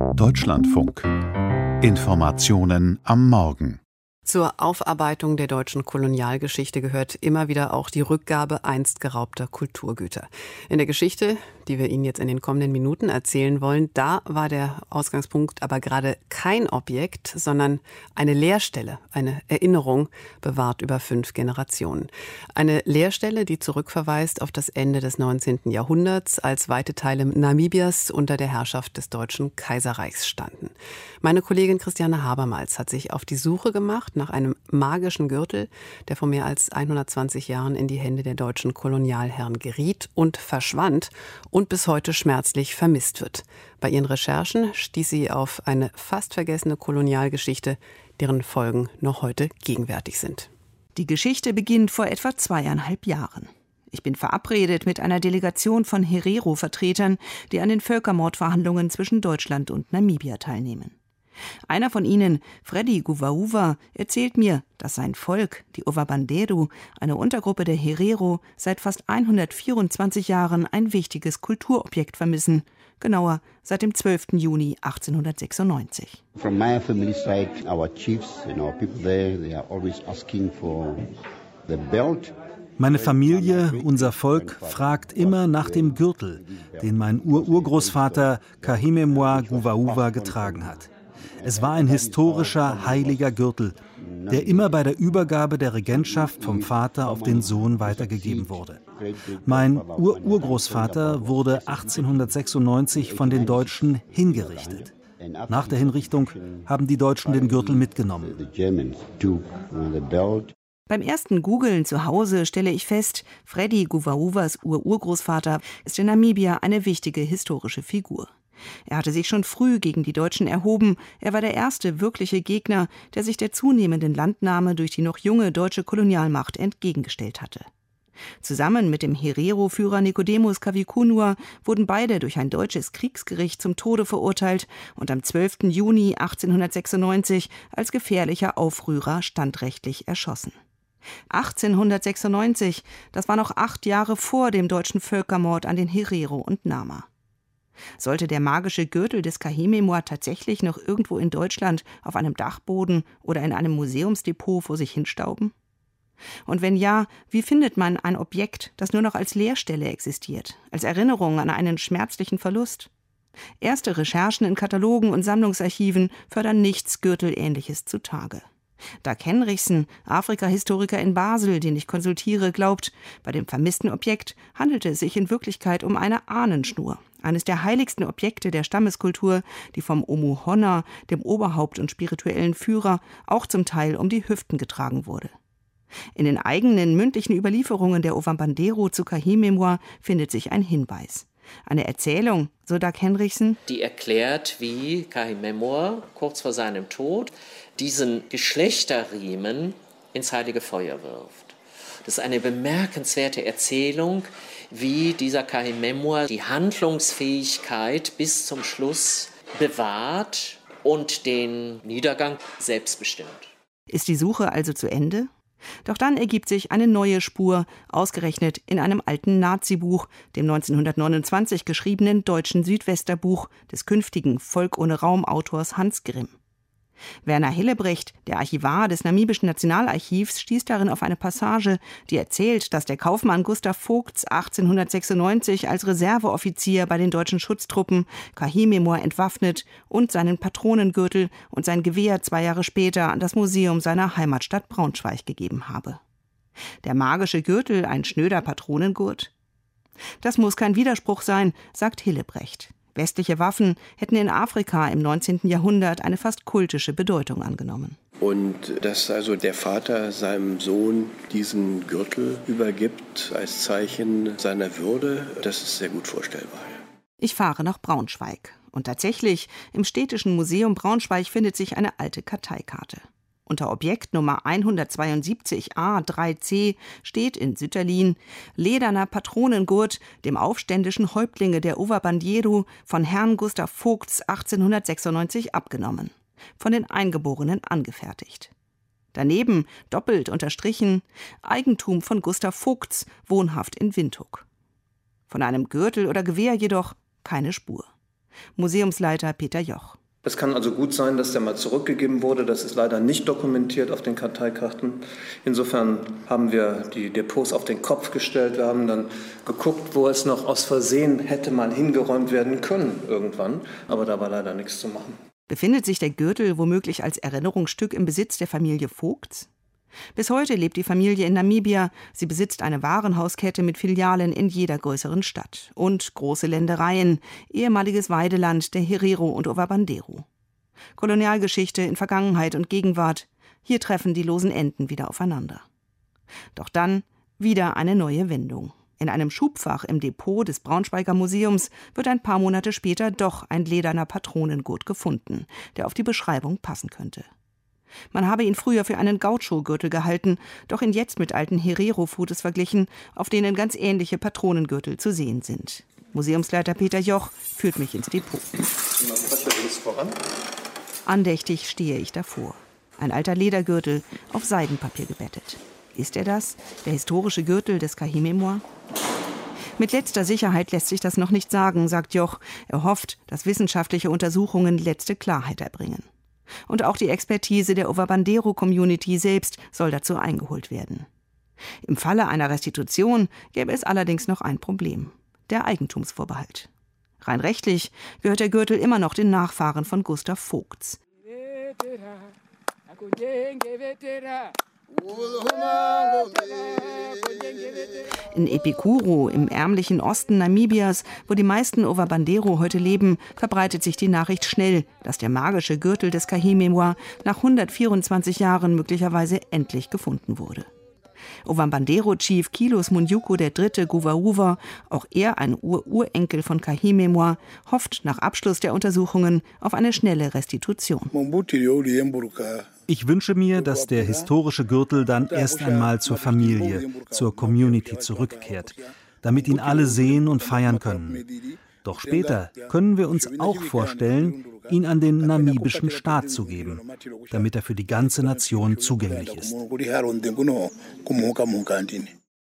Deutschlandfunk. Informationen am Morgen. Zur Aufarbeitung der deutschen Kolonialgeschichte gehört immer wieder auch die Rückgabe einst geraubter Kulturgüter. In der Geschichte, die wir Ihnen jetzt in den kommenden Minuten erzählen wollen, da war der Ausgangspunkt aber gerade kein Objekt, sondern eine Leerstelle, eine Erinnerung, bewahrt über 5 Generationen. Eine Leerstelle, die zurückverweist auf das Ende des 19. Jahrhunderts, als weite Teile Namibias unter der Herrschaft des Deutschen Kaiserreichs standen. Meine Kollegin Christiane Habermals hat sich auf die Suche gemacht nach einem magischen Gürtel, der vor mehr als 120 Jahren in die Hände der deutschen Kolonialherren geriet und verschwand und bis heute schmerzlich vermisst wird. Bei ihren Recherchen stieß sie auf eine fast vergessene Kolonialgeschichte, deren Folgen noch heute gegenwärtig sind. Die Geschichte beginnt vor etwa 2,5 Jahren. Ich bin verabredet mit einer Delegation von Herero-Vertretern, die an den Völkermordverhandlungen zwischen Deutschland und Namibia teilnehmen. Einer von ihnen, Freddy Guvaúva, erzählt mir, dass sein Volk, die Ovabanderu, eine Untergruppe der Herero, seit fast 124 Jahren ein wichtiges Kulturobjekt vermissen. Genauer, seit dem 12. Juni 1896. From my family side, our chiefs and our people there, they are always asking for the belt. Meine Familie, unser Volk, fragt immer nach dem Gürtel, den mein Urgroßvater Kahimemwa Guvaúva getragen hat. Es war ein historischer, heiliger Gürtel, der immer bei der Übergabe der Regentschaft vom Vater auf den Sohn weitergegeben wurde. Mein Urgroßvater wurde 1896 von den Deutschen hingerichtet. Nach der Hinrichtung haben die Deutschen den Gürtel mitgenommen. Beim ersten Googlen zu Hause stelle ich fest, Freddy Guvaúvas Urgroßvater ist in Namibia eine wichtige historische Figur. Er hatte sich schon früh gegen die Deutschen erhoben. Er war der erste wirkliche Gegner, der sich der zunehmenden Landnahme durch die noch junge deutsche Kolonialmacht entgegengestellt hatte. Zusammen mit dem Herero-Führer Nicodemus Kavikunua wurden beide durch ein deutsches Kriegsgericht zum Tode verurteilt und am 12. Juni 1896 als gefährlicher Aufrührer standrechtlich erschossen. 1896, das war noch 8 Jahre vor dem deutschen Völkermord an den Herero und Nama. Sollte der magische Gürtel des Kahimemwa tatsächlich noch irgendwo in Deutschland auf einem Dachboden oder in einem Museumsdepot vor sich hinstauben? Und wenn ja, wie findet man ein Objekt, das nur noch als Leerstelle existiert, als Erinnerung an einen schmerzlichen Verlust? Erste Recherchen in Katalogen und Sammlungsarchiven fördern nichts Gürtelähnliches zutage. Dag Henrichsen, Afrika-Historiker in Basel, den ich konsultiere, glaubt, bei dem vermissten Objekt handelte es sich in Wirklichkeit um eine Ahnenschnur, eines der heiligsten Objekte der Stammeskultur, die vom Omuhonna, dem Oberhaupt und spirituellen Führer, auch zum Teil um die Hüften getragen wurde. In den eigenen mündlichen Überlieferungen der Ovambanderu zu Kahimemwa findet sich ein Hinweis. Eine Erzählung, so Dag Henrichsen, die erklärt, wie Kahimemwa kurz vor seinem Tod diesen Geschlechterriemen ins heilige Feuer wirft. Das ist eine bemerkenswerte Erzählung, wie dieser Kahimemwa die Handlungsfähigkeit bis zum Schluss bewahrt und den Niedergang selbst bestimmt. Ist die Suche also zu Ende? Doch dann ergibt sich eine neue Spur, ausgerechnet in einem alten Nazi-Buch, dem 1929 geschriebenen deutschen Südwesterbuch des künftigen Volk ohne Raum-Autors Hans Grimm. Werner Hillebrecht, der Archivar des Namibischen Nationalarchivs, stieß darin auf eine Passage, die erzählt, dass der Kaufmann Gustav Vogts 1896 als Reserveoffizier bei den deutschen Schutztruppen Kahimemwa entwaffnet und seinen Patronengürtel und sein Gewehr 2 Jahre später an das Museum seiner Heimatstadt Braunschweig gegeben habe. Der magische Gürtel ein schnöder Patronengurt? Das muss kein Widerspruch sein, sagt Hillebrecht. Westliche Waffen hätten in Afrika im 19. Jahrhundert eine fast kultische Bedeutung angenommen. Und dass also der Vater seinem Sohn diesen Gürtel übergibt als Zeichen seiner Würde, das ist sehr gut vorstellbar. Ich fahre nach Braunschweig. Und tatsächlich, im Städtischen Museum Braunschweig findet sich eine alte Karteikarte. Unter Objekt Nummer 172a3c steht in Sütterlin lederner Patronengurt dem aufständischen Häuptlinge der Ovabanderu von Herrn Gustav Vogts 1896 abgenommen, von den Eingeborenen angefertigt. Daneben, doppelt unterstrichen, Eigentum von Gustav Vogts, wohnhaft in Windhoek. Von einem Gürtel oder Gewehr jedoch keine Spur. Museumsleiter Peter Joch. Es kann also gut sein, dass der mal zurückgegeben wurde. Das ist leider nicht dokumentiert auf den Karteikarten. Insofern haben wir die Depots auf den Kopf gestellt. Wir haben dann geguckt, wo es noch aus Versehen hätte mal hingeräumt werden können irgendwann. Aber da war leider nichts zu machen. Befindet sich der Gürtel womöglich als Erinnerungsstück im Besitz der Familie Vogts? Bis heute lebt die Familie in Namibia. Sie besitzt eine Warenhauskette mit Filialen in jeder größeren Stadt. Und große Ländereien, ehemaliges Weideland der Herero und Ovabandero. Kolonialgeschichte in Vergangenheit und Gegenwart. Hier treffen die losen Enden wieder aufeinander. Doch dann wieder eine neue Wendung. In einem Schubfach im Depot des Braunschweiger Museums wird ein paar Monate später doch ein lederner Patronengurt gefunden, der auf die Beschreibung passen könnte. Man habe ihn früher für einen Gaucho-Gürtel gehalten, doch ihn jetzt mit alten Herero-Fotos verglichen, auf denen ganz ähnliche Patronengürtel zu sehen sind. Museumsleiter Peter Joch führt mich ins Depot. Andächtig stehe ich davor. Ein alter Ledergürtel, auf Seidenpapier gebettet. Ist er das, der historische Gürtel des Kahimemua? Mit letzter Sicherheit lässt sich das noch nicht sagen, sagt Joch. Er hofft, dass wissenschaftliche Untersuchungen letzte Klarheit erbringen. Und auch die Expertise der Ovabandero-Community selbst soll dazu eingeholt werden. Im Falle einer Restitution gäbe es allerdings noch ein Problem: der Eigentumsvorbehalt. Rein rechtlich gehört der Gürtel immer noch den Nachfahren von Gustav Vogts. In Epikuru, im ärmlichen Osten Namibias, wo die meisten Ovabandero heute leben, verbreitet sich die Nachricht schnell, dass der magische Gürtel des Kahimemua nach 124 Jahren möglicherweise endlich gefunden wurde. Ovabandero-Chief Kilos Munduku III. Guvahuwa, auch er ein Urenkel von Kahimemua, hofft nach Abschluss der Untersuchungen auf eine schnelle Restitution. Ich wünsche mir, dass der historische Gürtel dann erst einmal zur Familie, zur Community zurückkehrt, damit ihn alle sehen und feiern können. Doch später können wir uns auch vorstellen, ihn an den namibischen Staat zu geben, damit er für die ganze Nation zugänglich ist.